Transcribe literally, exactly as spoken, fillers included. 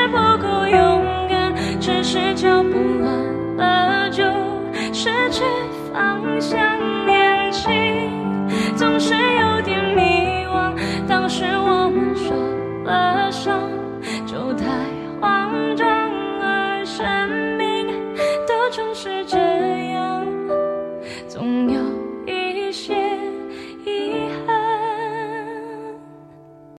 不够勇敢，只是脚步乱了就失去方向。年轻总是有点迷惘，当时我们受了伤，就太慌张，而生命都总是这样。